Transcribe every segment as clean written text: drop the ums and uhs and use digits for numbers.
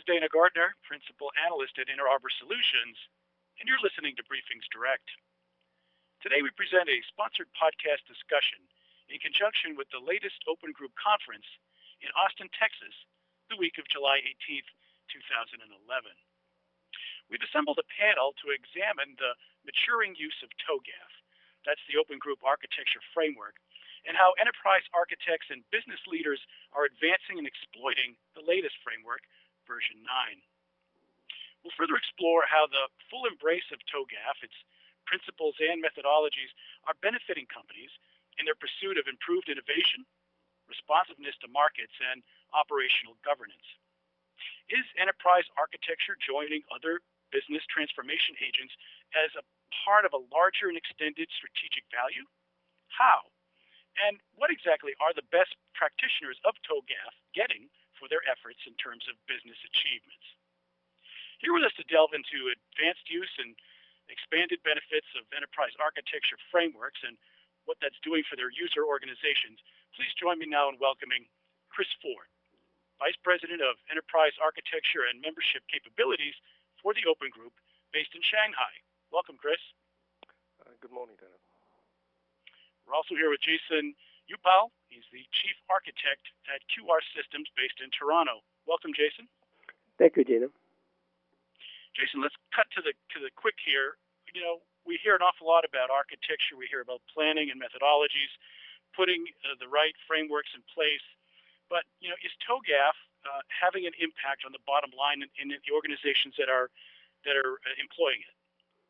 Dana Gardner, Principal Analyst at Inter Arbor Solutions, and you're listening to Briefings Direct. Today we present a sponsored podcast discussion in conjunction with the latest Open Group conference in Austin, Texas, the week of July 18th, 2011. We've assembled a panel to examine the maturing use of TOGAF, that's the Open Group Architecture Framework, and how enterprise architects and business leaders are advancing and exploiting the latest framework, version 9. We'll further explore how the full embrace of TOGAF, its principles and methodologies, are benefiting companies in their pursuit of improved innovation, responsiveness to markets, and operational governance. Is enterprise architecture joining other business transformation agents as a part of a larger and extended strategic value? How? And what exactly are the best practitioners of TOGAF getting for their efforts in terms of business achievements? Here with us to delve into advanced use and expanded benefits of enterprise architecture frameworks and what that's doing for their user organizations, please join me now in welcoming Chris Ford, Vice President of Enterprise Architecture and Membership Capabilities for the Open Group based in Shanghai. Welcome, Chris. Good morning, Dana. We're also here with Jason Upal. He's the Chief Architect at QR Systems based in Toronto. Welcome, Jason. Thank you, Gina. Jason, let's cut to the quick here. You know, we hear an awful lot about architecture. We hear about planning and methodologies, putting the right frameworks in place. But, you know, is TOGAF having an impact on the bottom line in the organizations that are employing it?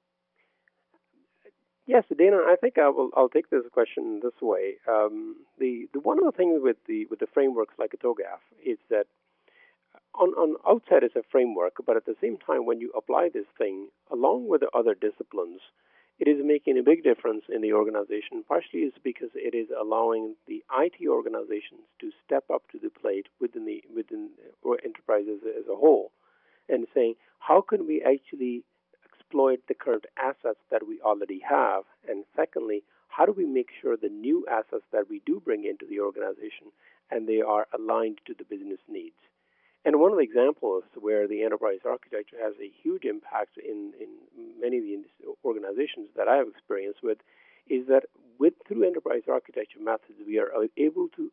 Yes, Dana. I think I'll take this question this way. The one of the things with the frameworks like a TOGAF is that on outside it's a framework, but at the same time when you apply this thing along with the other disciplines, it is making a big difference in the organization. Partially is because it is allowing the IT organizations to step up to the plate within enterprises as a whole, and saying how can we actually exploit the current assets that we already have, and secondly, how do we make sure the new assets that we do bring into the organization and they are aligned to the business needs. And one of the examples where the enterprise architecture has a huge impact in many of the organizations that I have experience with is that through enterprise architecture methods, we are able to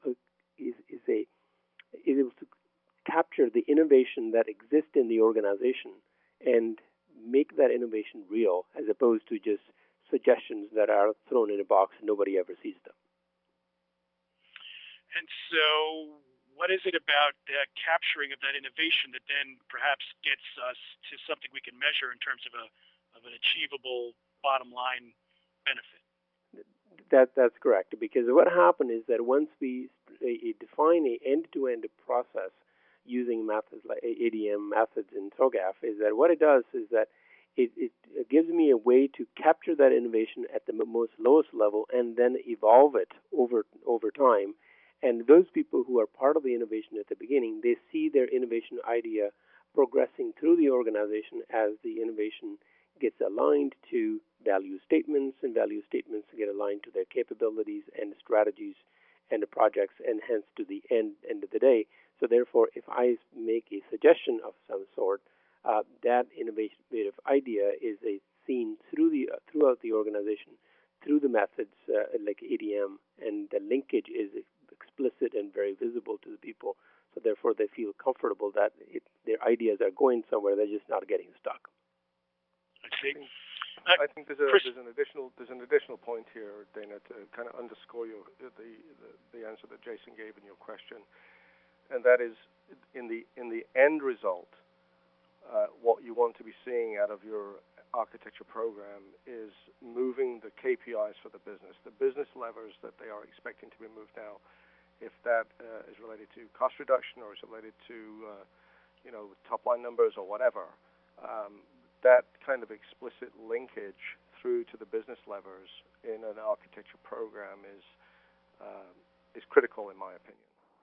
capture the innovation that exists in the organization and make that innovation real, as opposed to just suggestions that are thrown in a box and nobody ever sees them. And so what is it about the capturing of that innovation that then perhaps gets us to something we can measure in terms of an achievable bottom line benefit? That's correct, because what happened is that once we define an end-to-end process using methods like ADM methods in TOGAF, is that what it does is that it gives me a way to capture that innovation at the most lowest level and then evolve it over time. And those people who are part of the innovation at the beginning, they see their innovation idea progressing through the organization as the innovation gets aligned to value statements, and value statements get aligned to their capabilities and strategies and the projects, and hence to the end of the day. So therefore, if I make a suggestion of some sort, that innovative idea is seen throughout the organization through the methods like ADM, and the linkage is explicit and very visible to the people. So therefore, they feel comfortable that their ideas are going somewhere; they're just not getting stuck. I see. I think there's an additional point here, Dana, to kind of underscore the answer that Jason gave in your question, and that is in the end result, what you want to be seeing out of your architecture program is moving the KPIs for the business levers that they are expecting to be moved now. If that is related to cost reduction or is related to top line numbers or whatever, that kind of explicit linkage through to the business levers in an architecture program is critical, in my opinion.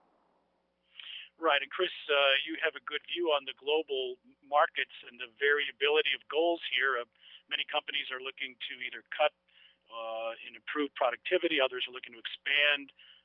Right, and Chris, you have a good view on the global markets and the variability of goals here. Many companies are looking to either cut and improve productivity. Others are looking to expand.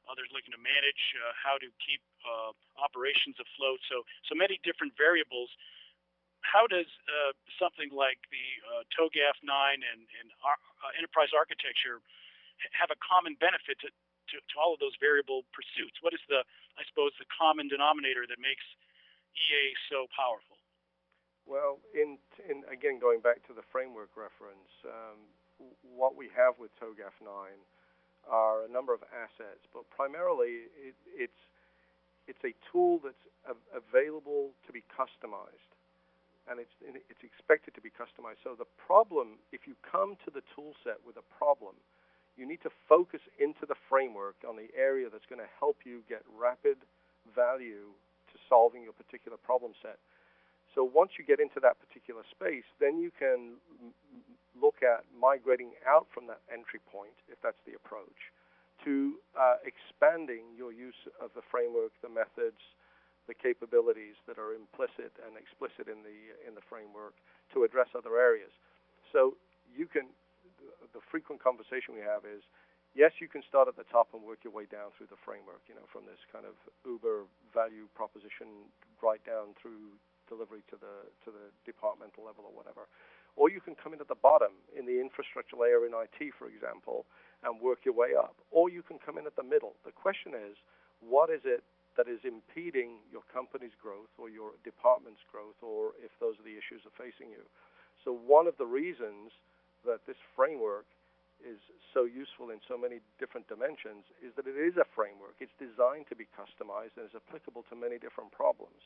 Others looking to manage how to keep operations afloat. So many different variables. How does something like the TOGAF 9 and enterprise architecture have a common benefit to all of those variable pursuits? What is the common denominator that makes EA so powerful? Well, in again, going back to the framework reference, what we have with TOGAF 9 are a number of assets, but primarily it's a tool that's available to be customized, and it's expected to be customized. So the problem, if you come to the tool set with a problem, you need to focus into the framework on the area that's going to help you get rapid value to solving your particular problem set. So once you get into that particular space, then you can look at migrating out from that entry point, if that's the approach, to expanding your use of the framework, the methods, the capabilities that are implicit and explicit in the framework to address other areas. So you can, the frequent conversation we have is, yes, you can start at the top and work your way down through the framework, from this kind of Uber value proposition right down through delivery to the departmental level or whatever. Or you can come in at the bottom in the infrastructure layer in IT, for example, and work your way up. Or you can come in at the middle. The question is, what is it that is impeding your company's growth or your department's growth, or if those are the issues that are facing you? So one of the reasons that this framework is so useful in so many different dimensions is that it is a framework. It's designed to be customized and is applicable to many different problems.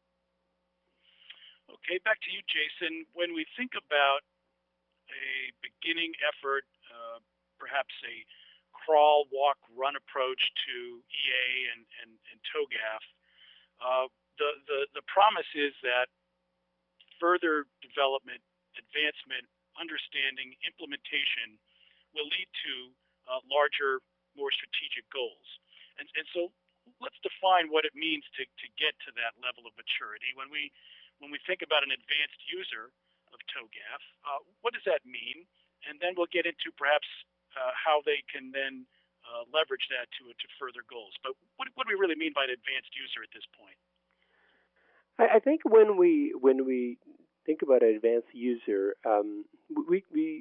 Okay, back to you, Jason. When we think about a beginning effort, perhaps a crawl, walk, run approach to EA and TOGAF, the promise is that further development, advancement, understanding, implementation will lead to larger, more strategic goals. And so let's define what it means to get to that level of maturity. When we think about an advanced user of TOGAF, what does that mean? And then we'll get into perhaps how they can then leverage that to further goals. But what do we really mean by an advanced user at this point? I think when we think about an advanced user, we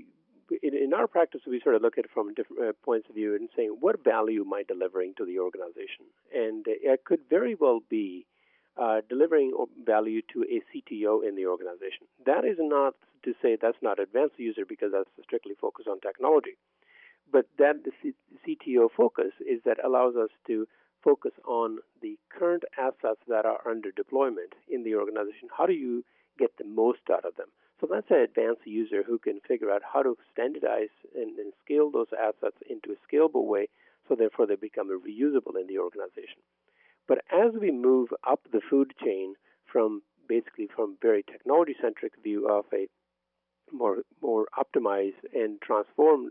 in our practice we sort of look at it from different points of view and saying, what value am I delivering to the organization? And it could very well be delivering value to a CTO in the organization. That is not to say that's not advanced user, because that's strictly focused on technology. But that the CTO focus is that allows us to focus on the current assets that are under deployment in the organization. How do you get the most out of them? So that's an advanced user who can figure out how to standardize and scale those assets into a scalable way, so therefore they become reusable in the organization. But as we move up the food chain from very technology-centric view of a more optimized and transformed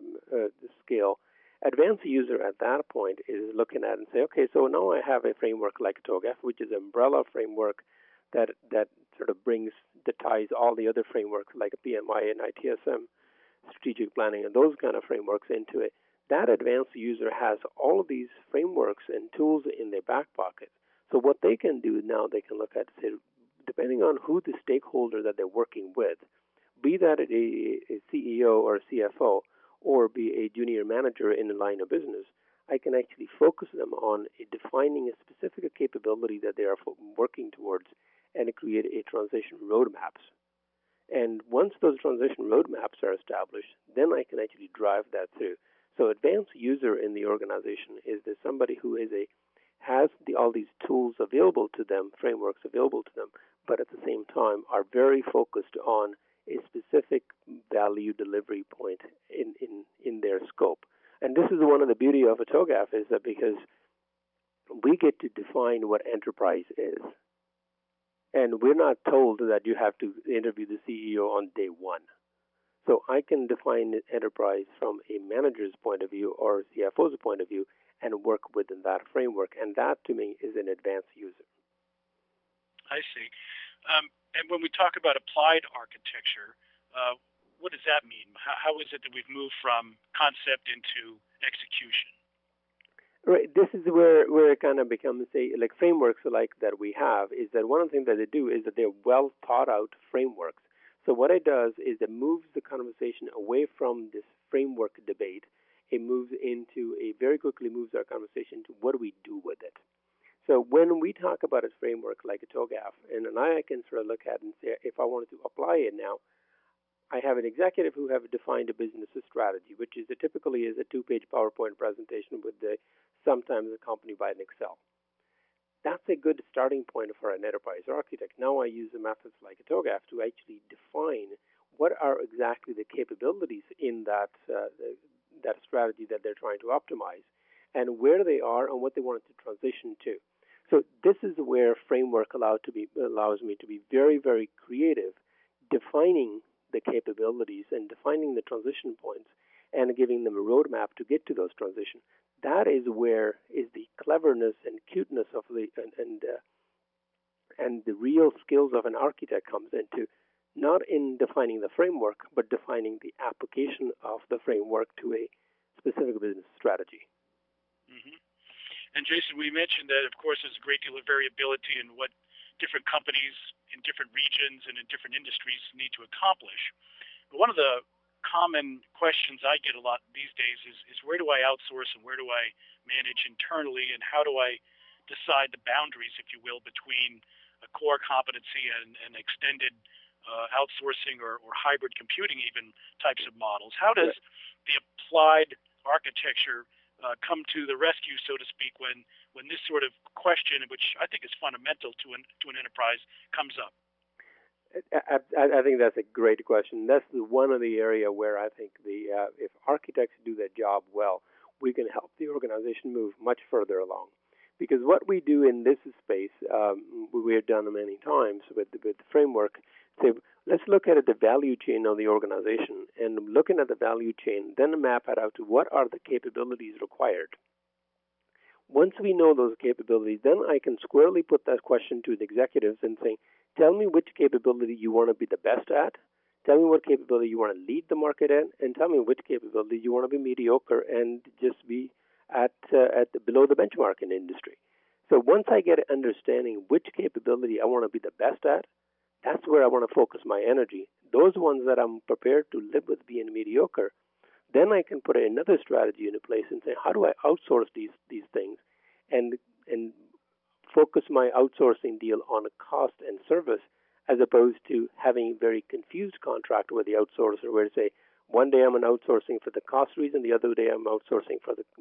scale, advanced user at that point is looking at and say, okay, so now I have a framework like TOGAF, which is an umbrella framework that sort of ties all the other frameworks like PMI and ITSM, strategic planning, and those kind of frameworks into it. That advanced user has all of these frameworks and tools in their back pocket. So what they can do now, they can look at, say, depending on who the stakeholder that they're working with, be that a CEO or a CFO, or be a junior manager in a line of business, I can actually focus them on defining a specific capability that they are working towards and create a transition roadmaps. And once those transition roadmaps are established, then I can actually drive that through. So advanced user in the organization is somebody who has all these tools available to them, frameworks available to them, but at the same time are very focused on a specific value delivery point in their scope. And this is one of the beauty of a TOGAF, is that because we get to define what enterprise is. And we're not told that you have to interview the CEO on day one. So I can define enterprise from a manager's point of view or CFO's point of view and work within that framework. And that, to me, is an advanced user. I see. And when we talk about applied architecture, what does that mean? How is it that we've moved from concept into execution? Right. This is where it kind of becomes like frameworks like that we have is that one of the things that they do is that they're well thought out frameworks. So what it does is it moves the conversation away from this framework debate. It moves into a very quickly moves our conversation to what do we do with it. So when we talk about a framework like a TOGAF, and I can sort of look at it and say if I wanted to apply it now, I have an executive who have defined a business strategy, which is typically is a two-page PowerPoint presentation with sometimes accompanied by an Excel. That's a good starting point for an enterprise architect. Now I use the methods like a TOGAF to actually define what are exactly the capabilities in that strategy that they're trying to optimize, and where they are and what they want to transition to. So this is where framework allows me to be very, very creative, defining the capabilities and defining the transition points and giving them a roadmap to get to those transitions. That is where is the cleverness and cuteness of and the real skills of an architect comes into, not in defining the framework, but defining the application of the framework to a specific business strategy. Mm-hmm. And Jason, we mentioned that, of course, there's a great deal of variability in what different companies in different regions and in different industries need to accomplish. But one of the common questions I get a lot these days is where do I outsource and where do I manage internally, and how do I decide the boundaries, if you will, between a core competency and extended outsourcing or hybrid computing even types of models? How does the applied architecture come to the rescue, so to speak, when this sort of question, which I think is fundamental to an enterprise, comes up? I think that's a great question. That's one of the area where I think if architects do their job well, we can help the organization move much further along. Because what we do in this space, we have done many times with the framework. Say, let's look at the value chain of the organization, and looking at the value chain, then map it out to what are the capabilities required. Once we know those capabilities, then I can squarely put that question to the executives and say, tell me which capability you want to be the best at, tell me what capability you want to lead the market in, and tell me which capability you want to be mediocre and just be at below the benchmark in the industry. So once I get an understanding which capability I want to be the best at, that's where I want to focus my energy. Those ones that I'm prepared to live with being mediocre, then I can put another strategy into place and say, how do I outsource these things and focus my outsourcing deal on a cost and service, as opposed to having a very confused contract with the outsourcer, where to say, one day I'm outsourcing for the cost reason, the other day I'm outsourcing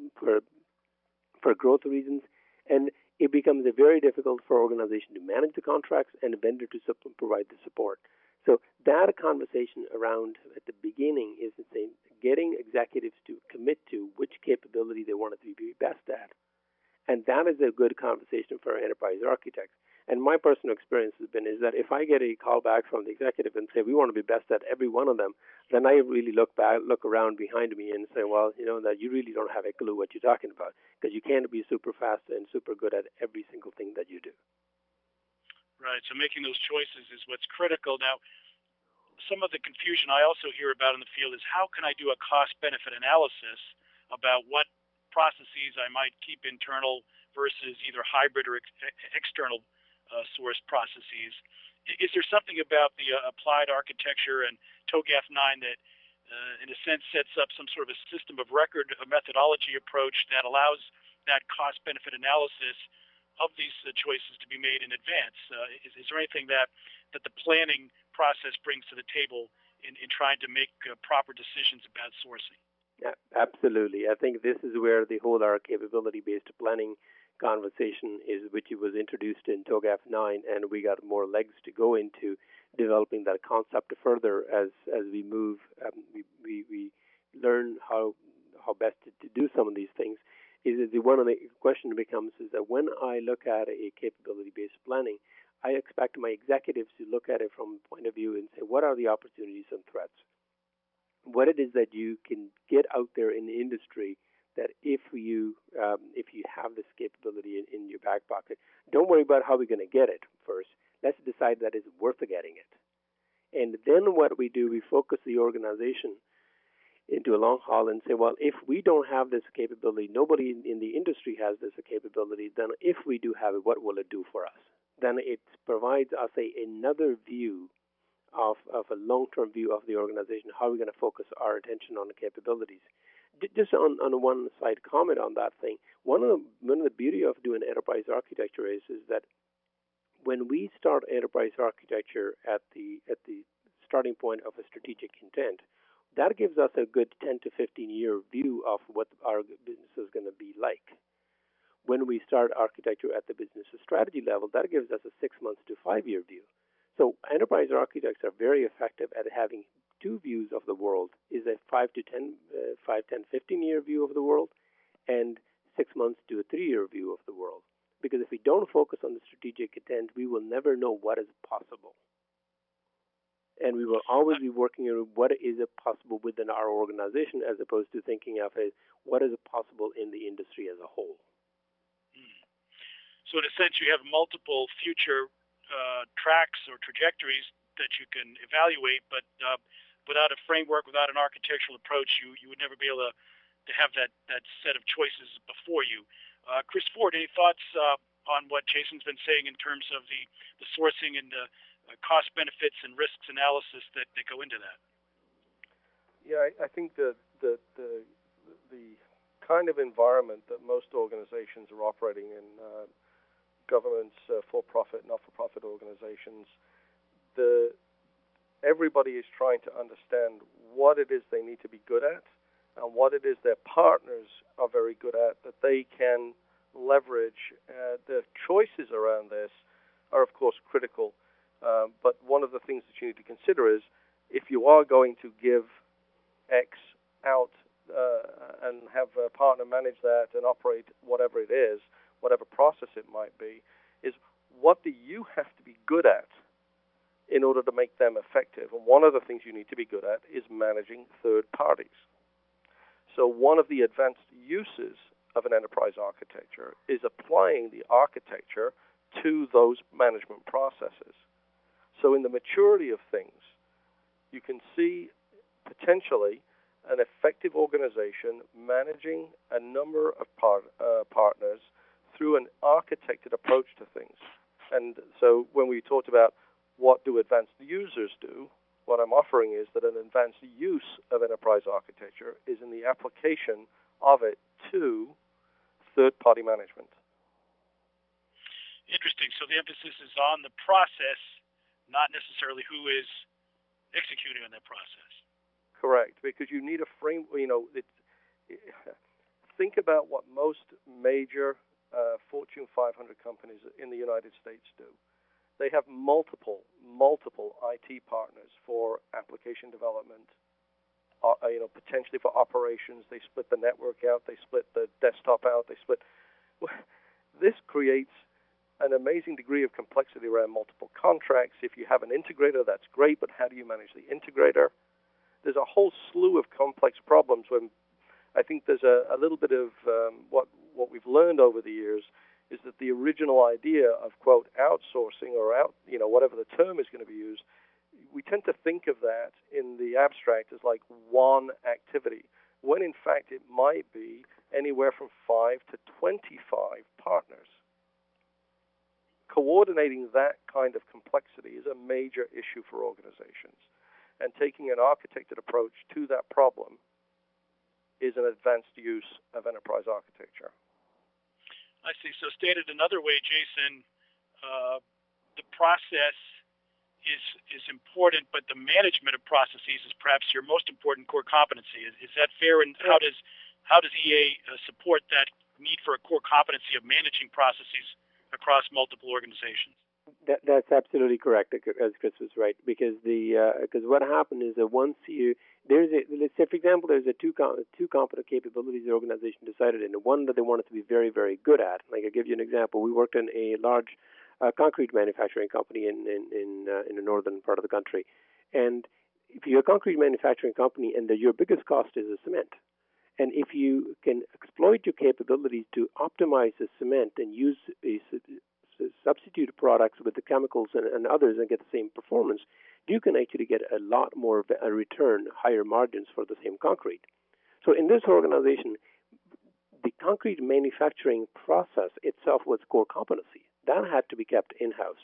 for growth reasons, and it becomes very difficult for organization to manage the contracts and a vendor to provide the support. So that conversation around at the beginning is the same, getting executives to commit to which capability they want to be best at. And that is a good conversation for enterprise architects. And my personal experience has been is that if I get a call back from the executive and say, we want to be best at every one of them, then I really look around behind me and say, well, that you really don't have a clue what you're talking about, because you can't be super fast and super good at every single thing that you do. Right. So making those choices is what's critical. Now, some of the confusion I also hear about in the field is how can I do a cost-benefit analysis about what processes I might keep internal versus either hybrid or external source processes. Is there something about the applied architecture and TOGAF 9 that, in a sense, sets up some sort of a system of record, a methodology approach that allows that cost-benefit analysis of these choices to be made in advance? Is there anything that the planning process brings to the table in trying to make proper decisions about sourcing? Yeah, absolutely. I think this is where the whole our capability-based planning conversation is, which was introduced in TOGAF 9, and we got more legs to go into developing that concept further as we move. We learn how best to do some of these things. One of the question becomes is that when I look at a capability-based planning, I expect my executives to look at it from a point of view and say, what are the opportunities and threats? What it is that you can get out there in the industry that if you have this capability in your back pocket, don't worry about how we're going to get it first. Let's decide that it's worth getting it. And then what we do, we focus the organization into a long haul and say, well, if we don't have this capability, nobody in the industry has this capability, then if we do have it, what will it do for us? Then it provides us another view of a long-term view of the organization, how we're going to focus our attention on the capabilities. Just on one side comment on that thing, one of the beauty of doing enterprise architecture is that when we start enterprise architecture at the starting point of a strategic intent, that gives us a good 10 to 15 year view of what our business is going to be like. When we start architecture at the business strategy level, that gives us a 6 months to 5 year view. So enterprise architects are very effective at having two views of the world: is a 5, 10, 15 year view of the world, and 6 months to a 3 year view of the world. Because if we don't focus on the strategic intent, we will never know what is possible. And we will always be working on what is possible within our organization, as opposed to thinking of what is possible in the industry as a whole. So in a sense, you have multiple future tracks or trajectories that you can evaluate, but without a framework, without an architectural approach, you would never be able to have that set of choices before you. Chris Ford, any thoughts on what Jason's been saying in terms of the sourcing and the cost benefits and risks analysis that go into that? Yeah, I think the kind of environment that most organizations are operating in, governments, for-profit, not-for-profit organizations, everybody is trying to understand what it is they need to be good at and what it is their partners are very good at that they can leverage. The choices around this are, of course, critical. But one of the things that you need to consider is if you are going to give X out and have a partner manage that and operate whatever it is, whatever process it might be, is what do you have to be good at in order to make them effective? And one of the things you need to be good at is managing third parties. So one of the advanced uses of an enterprise architecture is applying the architecture to those management processes. So in the maturity of things, you can see potentially an effective organization managing a number of partners through an architected approach to things. And so when we talked about what do advanced users do, what I'm offering is that an advanced use of enterprise architecture is in the application of it to third-party management. Interesting. So the emphasis is on the process, not necessarily who is executing on that process. Correct, because you need a frame. Think about what most major Fortune 500 companies in the United States do. They have multiple IT partners for application development, potentially for operations. They split the network out. They split the desktop out. This creates an amazing degree of complexity around multiple contracts. If you have an integrator, that's great, but how do you manage the integrator? There's a whole slew of complex problems when I think there's a little bit of what we've learned over the years is that the original idea of, quote, outsourcing or whatever the term is going to be used, we tend to think of that in the abstract as like one activity, when in fact it might be anywhere from 5 to 25 partners. Coordinating that kind of complexity is a major issue for organizations. And taking an architected approach to that problem is an advanced use of enterprise architecture. I see. So stated another way, Jason, the process is important, but the management of processes is perhaps your most important core competency. Is that fair? And how does EA support that need for a core competency of managing processes across multiple organizations? That's absolutely correct, as Chris was right, because what happened is that once let's say, for example, there's two competent capabilities the organization decided in, and one that they wanted to be very, very good at. Like, I'll give you an example. We worked in a large concrete manufacturing company in the northern part of the country, and if you're a concrete manufacturing company and your biggest cost is the cement, and if you can exploit your capabilities to optimize the cement and use substitute products with the chemicals and others and get the same performance, you can actually get a lot more a return, higher margins for the same concrete. So in this organization, the concrete manufacturing process itself was core competency. That had to be kept in-house.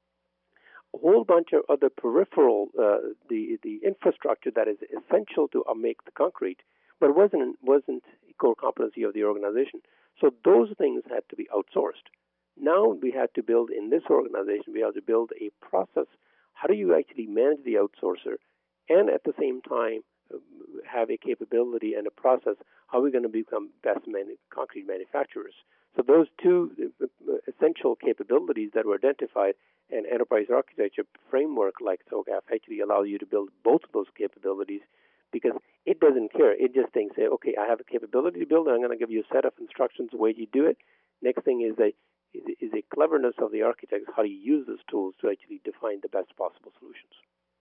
A whole bunch of other peripheral, the infrastructure that is essential to make the concrete, but wasn't a core competency of the organization. So those things had to be outsourced. Now we had to build in this organization, we have to build a process. How do you actually manage the outsourcer and at the same time have a capability and a process? How are we going to become best concrete manufacturers? So those two essential capabilities that were identified, an enterprise architecture framework like TOGAF actually allows you to build both of those capabilities, because it doesn't care. It just thinks, okay, I have a capability to build, and I'm going to give you a set of instructions the way you do it. Next thing is a cleverness of the architects, how do you use those tools to actually define the best possible solutions.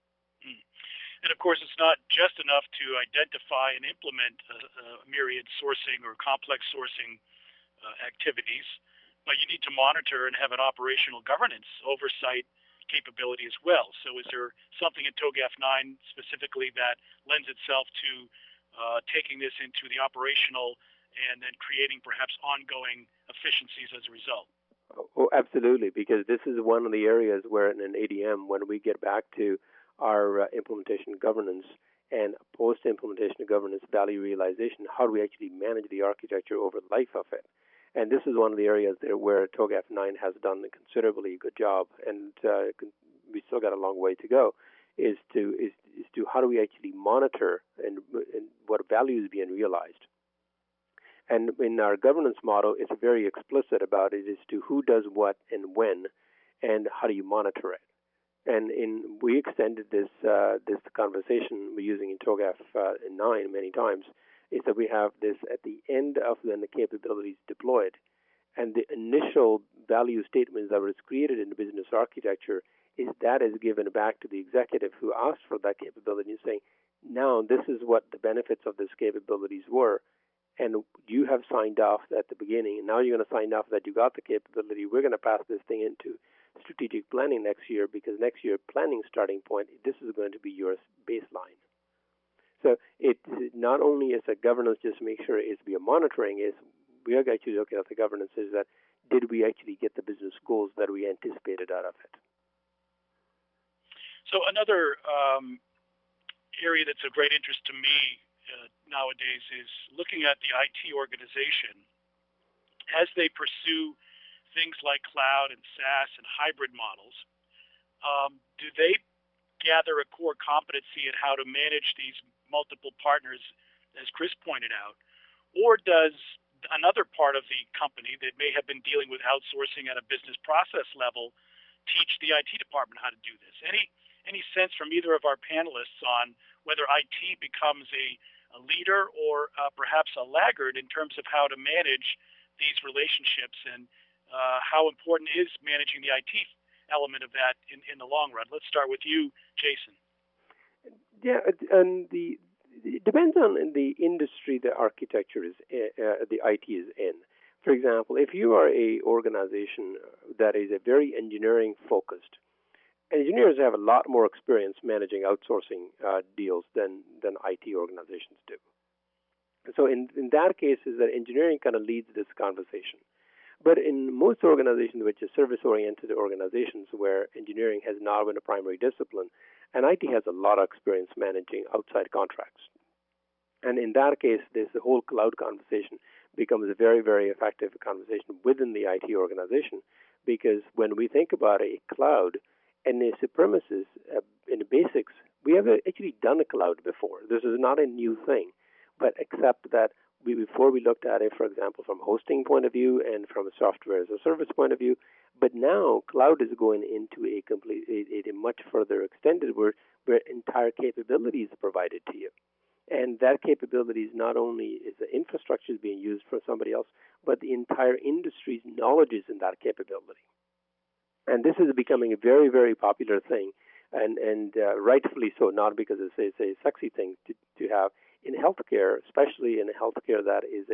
And of course, it's not just enough to identify and implement myriad sourcing or complex sourcing activities, but you need to monitor and have an operational governance oversight capability as well. So is there something in TOGAF 9 specifically that lends itself to taking this into the operational and then creating perhaps ongoing efficiencies as a result? Oh, absolutely, because this is one of the areas where in an ADM, when we get back to our implementation governance and post-implementation governance value realization, how do we actually manage the architecture over the life of it? And this is one of the areas there where TOGAF 9 has done a considerably good job, and we still got a long way to go, is to how do we actually monitor and what value is being realized. And in our governance model, it's very explicit about it as to who does what and when, and how do you monitor it. And we extended this conversation we're using in TOGAF 9 many times, is that we have this at the end of when the capabilities deployed, and the initial value statements that was created in the business architecture is given back to the executive who asked for that capability, saying, now this is what the benefits of these capabilities were. And you have signed off at the beginning, and now you're going to sign off that you got the capability. We're going to pass this thing into strategic planning next year, because next year planning starting point, this is going to be your baseline. So it not only is a governance just to make sure it's be a monitoring, is we are actually looking at the governance is that did we actually get the business goals that we anticipated out of it? So another area that's of great interest to me nowadays is looking at the IT organization as they pursue things like cloud and SaaS and hybrid models. Do they gather a core competency in how to manage these multiple partners, as Chris pointed out, or does another part of the company that may have been dealing with outsourcing at a business process level teach the IT department how to do this? Any sense from either of our panelists on whether IT becomes a leader or perhaps a laggard in terms of how to manage these relationships, and how important is managing the IT element of that in the long run? Let's start with you, Jason. Yeah, and it depends on the industry the architecture is, the IT is in. For example, if you are a organization that is a very engineering focused, engineers have a lot more experience managing outsourcing deals than IT organizations do. So in that case, is that engineering kind of leads this conversation. But in most organizations, which are service-oriented organizations where engineering has not been a primary discipline, and IT has a lot of experience managing outside contracts. And in that case, this whole cloud conversation becomes a very, very effective conversation within the IT organization, because when we think about a cloud and a premises, in the basics, we have actually done a cloud before. This is not a new thing, but except that before we looked at it, for example, from a hosting point of view and from a software as a service point of view. But now cloud is going into a much further extended where entire capability is provided to you. And that capability is not only is the infrastructure is being used for somebody else, but the entire industry's knowledge is in that capability. And this is becoming a very, very popular thing, and rightfully so, not because it's a sexy thing to have. In healthcare, especially in healthcare that is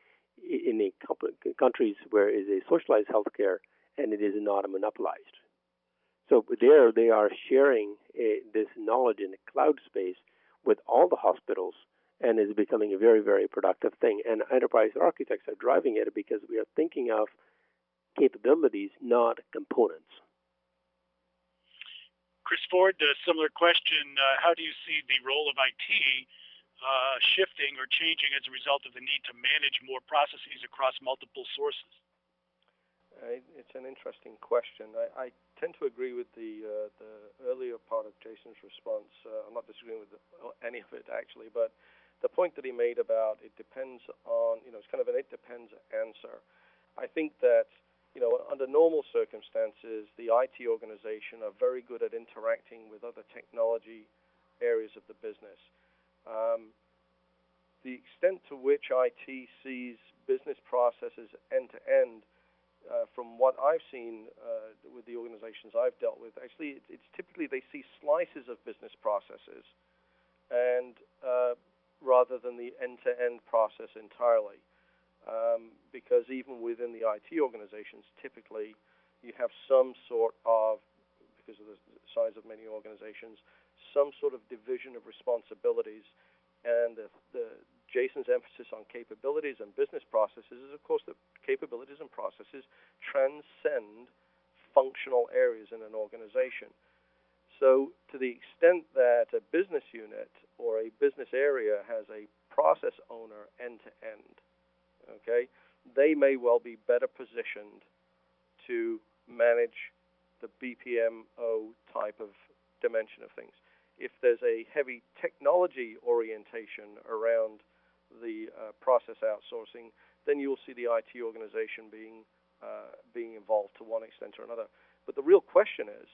in countries where is a socialized healthcare and it is not monopolized. So there they are sharing this knowledge in the cloud space with all the hospitals, and is becoming a very, very productive thing. And enterprise architects are driving it because we are thinking of capabilities, not components. Chris Ford, a similar question. How do you see the role of IT shifting or changing as a result of the need to manage more processes across multiple sources? It's an interesting question. I tend to agree with the earlier part of Jason's response. I'm not disagreeing with any of it, actually, but the point that he made about it depends on, it's kind of an it depends answer. I think that, under normal circumstances, the IT organization are very good at interacting with other technology areas of the business. The extent to which IT sees business processes end-to-end, from what I've seen with the organizations I've dealt with, actually, it's typically they see slices of business processes, and rather than the end-to-end process entirely. Because even within the IT organizations, typically you have some sort of, because of the size of many organizations, some sort of division of responsibilities. And Jason's emphasis on capabilities and business processes is, of course, that capabilities and processes transcend functional areas in an organization. So to the extent that a business unit or a business area has a process owner end-to-end, okay, they may well be better positioned to manage the BPMO type of dimension of things. If there's a heavy technology orientation around the process outsourcing, then you'll see the IT organization being involved to one extent or another. But the real question is,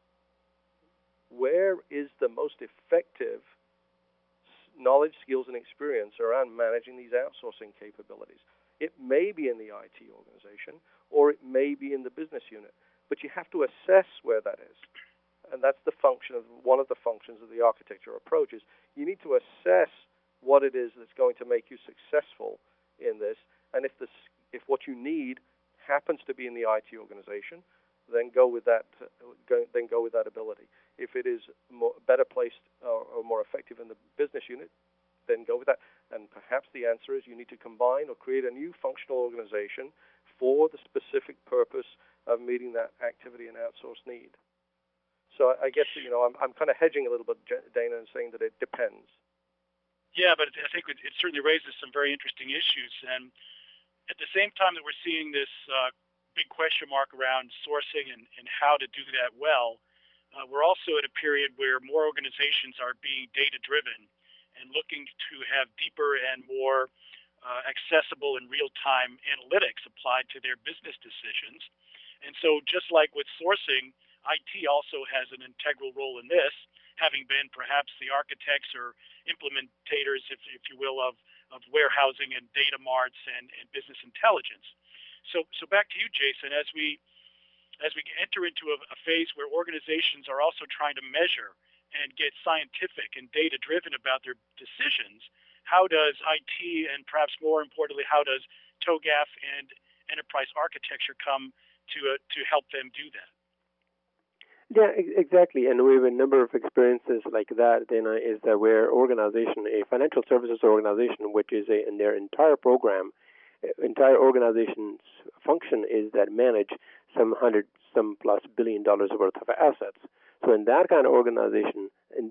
where is the most effective knowledge, skills, and experience around managing these outsourcing capabilities? It may be in the IT organization, or it may be in the business unit, but you have to assess where that is. And that's the function of one of the functions of the architecture approach is you need to assess what it is that's going to make you successful in this. And if what you need happens to be in the IT organization, then go with that. Then go with that ability. If it is better placed or more effective in the business unit, then go with that. And perhaps the answer is you need to combine or create a new functional organization for the specific purpose of meeting that activity and outsource need. So I guess, I'm kind of hedging a little bit, Dana, and saying that it depends. Yeah, but I think it certainly raises some very interesting issues. And at the same time that we're seeing this big question mark around sourcing and how to do that well, we're also at a period where more organizations are being data-driven and looking to have deeper and more accessible and real-time analytics applied to their business decisions. And so just like with sourcing, IT also has an integral role in this, having been perhaps the architects or implementators, if you will, of warehousing and data marts and business intelligence. So back to you, Jason, as we enter into a phase where organizations are also trying to measure and get scientific and data-driven about their decisions, how does IT, and perhaps more importantly, how does TOGAF and enterprise architecture come to help them do that? Yeah, exactly. And we have a number of experiences like that, Dana, is that where a financial services organization, which is in their entire program, entire organization's function is that manage some plus $100 billion worth of assets. So in that kind of organization,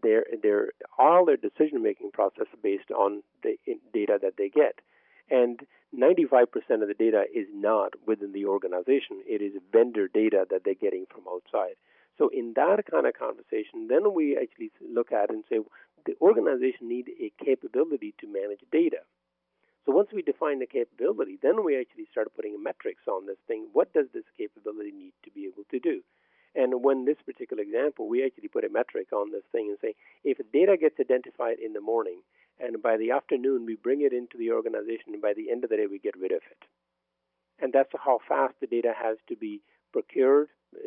all their decision-making process is based on the data that they get. And 95% of the data is not within the organization. It is vendor data that they're getting from outside. So in that kind of conversation, then we actually look at it and say the organization needs a capability to manage data. So once we define the capability, then we actually start putting metrics on this thing. What does this capability need to be able to do? And when this particular example, we actually put a metric on this thing and say, if data gets identified in the morning, and by the afternoon we bring it into the organization, and by the end of the day we get rid of it. And that's how fast the data has to be procured,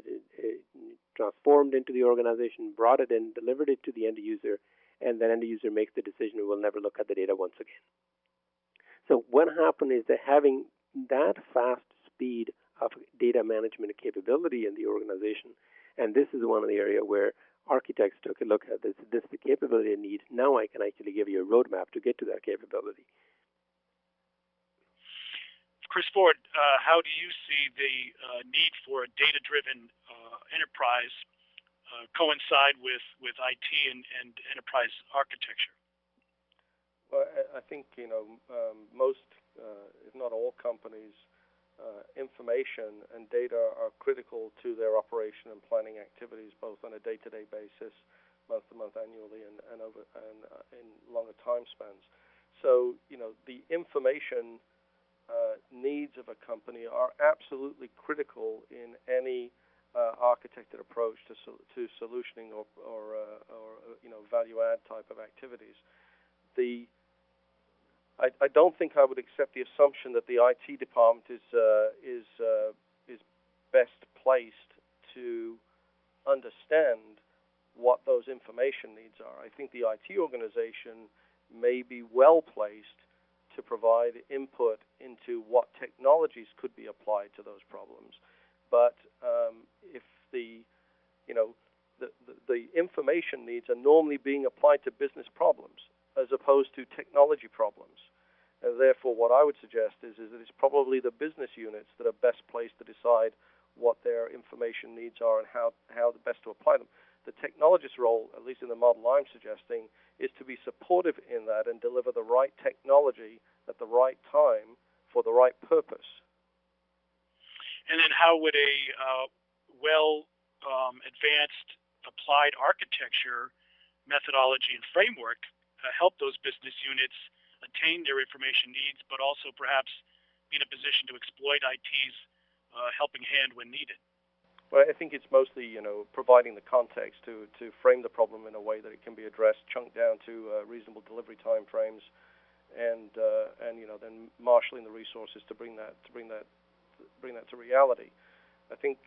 transformed into the organization, brought it in, delivered it to the end user, and the end user makes the decision and will never look at the data once again. So what happened is that having that fast speed of data management capability in the organization And this is one of the areas where architects took a look at this. This is the capability I need. Now I can actually give you a roadmap to get to that capability. Chris Ford, how do you see the need for a data-driven enterprise coincide with IT and enterprise architecture? Well, I think most, if not all, companies, information and data are critical to their operation and planning activities, both on a day-to-day basis, month-to-month, annually, and in longer time spans. So the information needs of a company are absolutely critical in any architected approach to solutioning or value add type of activities. I don't think I would accept the assumption that the IT department is best placed to understand what those information needs are. I think the IT organization may be well placed to provide input into what technologies could be applied to those problems. But if the information needs are normally being applied to business problems as opposed to technology problems, and therefore what I would suggest is that it's probably the business units that are best placed to decide what their information needs are and how the best to apply them. The technologist's role, at least in the model I'm suggesting, is to be supportive in that and deliver the right technology at the right time for the right purpose. And then how would a advanced applied architecture methodology and framework help those business units attain their information needs, but also perhaps be in a position to exploit IT's helping hand when needed? Well, I think it's mostly, providing the context to frame the problem in a way that it can be addressed, chunked down to reasonable delivery time frames, and then marshaling the resources to bring that to reality. I think,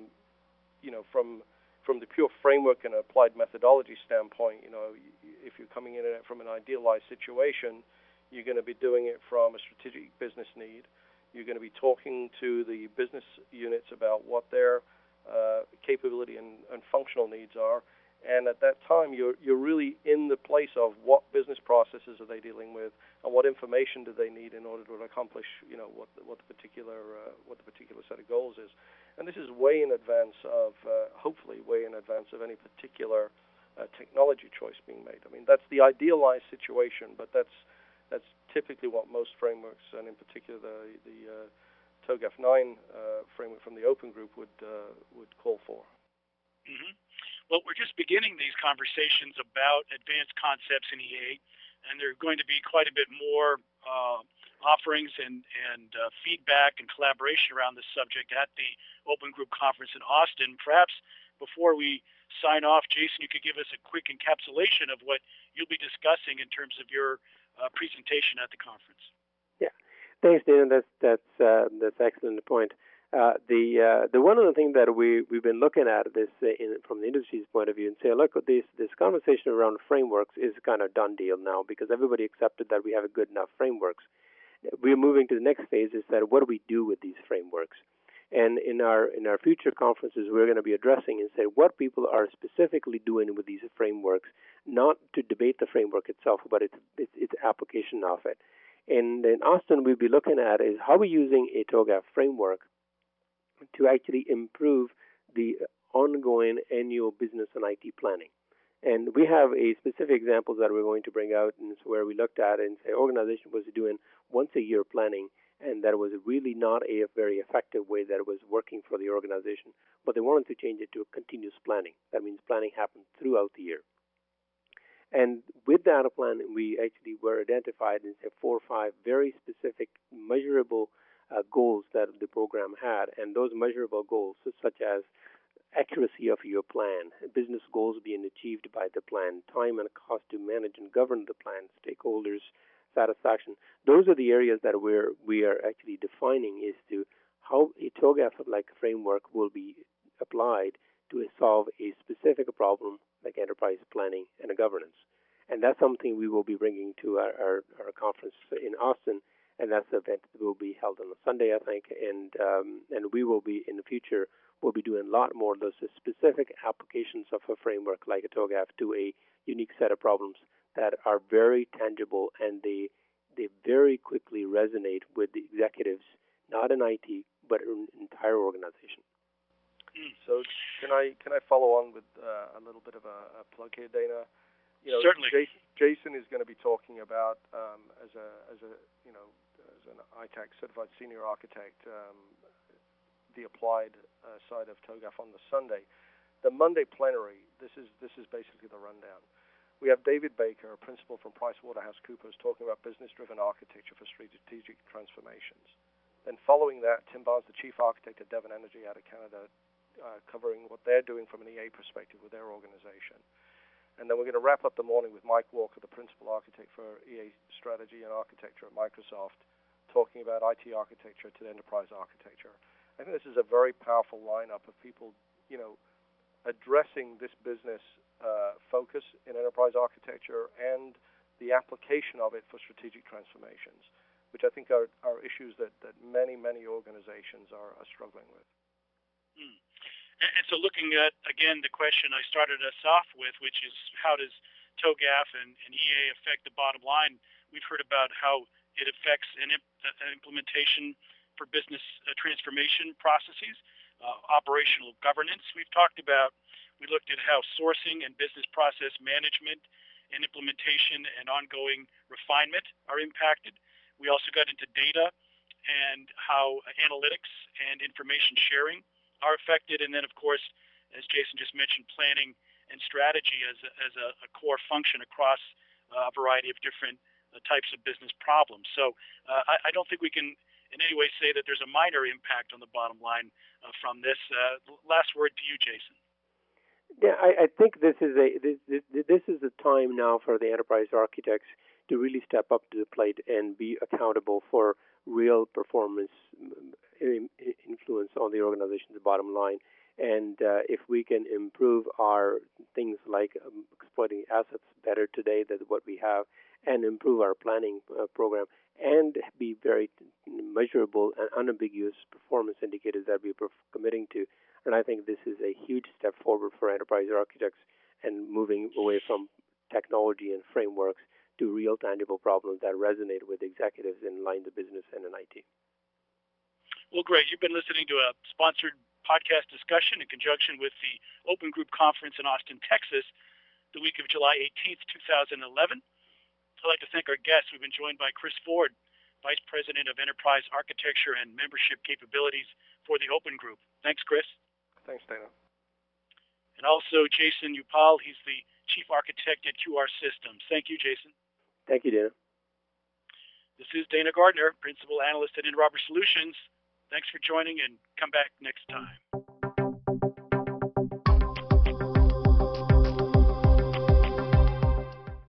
from the pure framework and applied methodology standpoint, if you're coming in from an idealized situation, you're going to be doing it from a strategic business need. You're going to be talking to the business units about what their capability and functional needs are, and at that time you're really in the place of what business processes are they dealing with, and what information do they need in order to accomplish what the particular set of goals is. And this is way in advance of hopefully way in advance of any particular technology choice being made. I mean, that's the idealized situation, but that's typically what most frameworks, and in particular the TOGAF 9 framework from the Open Group would call for. Mm-hmm. Well, we're just beginning these conversations about advanced concepts in EA, and there are going to be quite a bit more offerings and feedback and collaboration around this subject at the Open Group Conference in Austin. Perhaps before we sign off, Jason, you could give us a quick encapsulation of what you'll be discussing in terms of your presentation at the conference. Yeah, thanks, Dan. That's excellent point. The one of the things that we've been looking at this from the industry's point of view and say, look, this conversation around frameworks is kind of done deal now because everybody accepted that we have a good enough frameworks. We're moving to the next phase is that what do we do with these frameworks? And in our future conferences, we're going to be addressing and say what people are specifically doing with these frameworks, not to debate the framework itself, but its application of it. And in Austin, we'll be looking at is how we're using a TOGAF framework to actually improve the ongoing annual business and IT planning. And we have a specific example that we're going to bring out, and it's where we looked at it and say organization was doing once a year planning, and that was really not a very effective way that it was working for the organization, but they wanted to change it to a continuous planning. That means planning happens throughout the year. And with that plan, we actually were identified in 4 or 5 very specific measurable goals that the program had, and those measurable goals, such as accuracy of your plan, business goals being achieved by the plan, time and cost to manage and govern the plan, stakeholders' satisfaction. Those are the areas that we are actually defining is to how a TOGAF-like framework will be applied to solve a specific problem like enterprise planning and governance. And that's something we will be bringing to our conference in Austin. and that's the event that will be held on a Sunday, I think, and we will be in the future. We'll be doing a lot more of those specific applications of a framework like a TOGAF to a unique set of problems that are very tangible, and they very quickly resonate with the executives, not in IT, but in the entire organization. So can I follow on with a little bit of a plug here, Dana? Certainly. Jason is going to be talking about as an ITAC certified senior architect, the applied side of TOGAF on the Sunday. The Monday plenary, this is basically the rundown. We have David Baker, a principal from PricewaterhouseCoopers, talking about business-driven architecture for strategic transformations. Then following that, Tim Barnes, the chief architect at Devon Energy out of Canada, covering what they're doing from an EA perspective with their organization. And then we're going to wrap up the morning with Mike Walker, the principal architect for EA strategy and architecture at Microsoft, talking about IT architecture to enterprise architecture. I think this is a very powerful lineup of people, addressing this business focus in enterprise architecture and the application of it for strategic transformations, which I think are issues that many organizations are struggling with. And so looking at, again, the question I started us off with, which is how does TOGAF and EA affect the bottom line? We've heard about how it affects an implementation for business transformation processes, operational governance we've talked about. We looked at how sourcing and business process management and implementation and ongoing refinement are impacted. We also got into data and how analytics and information sharing are affected, and then, of course, as Jason just mentioned, planning and strategy as a core function across a variety of different types of business problems. So I don't think we can in any way say that there's a minor impact on the bottom line from this. Last word to you, Jason. Yeah, I think this is a time now for the enterprise architects to really step up to the plate and be accountable for real performance influence on the organization's bottom line. And if we can improve our things like exploiting assets better today than what we have, and improve our planning program, and be very measurable and unambiguous performance indicators that we're committing to, and I think this is a huge step forward for enterprise architects and moving away from technology and frameworks to real tangible problems that resonate with executives in lines of business and in IT. Well, great. You've been listening to a sponsored podcast discussion in conjunction with the Open Group Conference in Austin, Texas, the week of July 18th, 2011. I'd like to thank our guests. We've been joined by Chris Ford, Vice President of Enterprise Architecture and Membership Capabilities for the Open Group. Thanks, Chris. Thanks, Dana. And also Jason Upal. He's the Chief Architect at QR Systems. Thank you, Jason. Thank you, Dana. This is Dana Gardner, Principal Analyst at Interobber Solutions. Thanks for joining, and come back next time.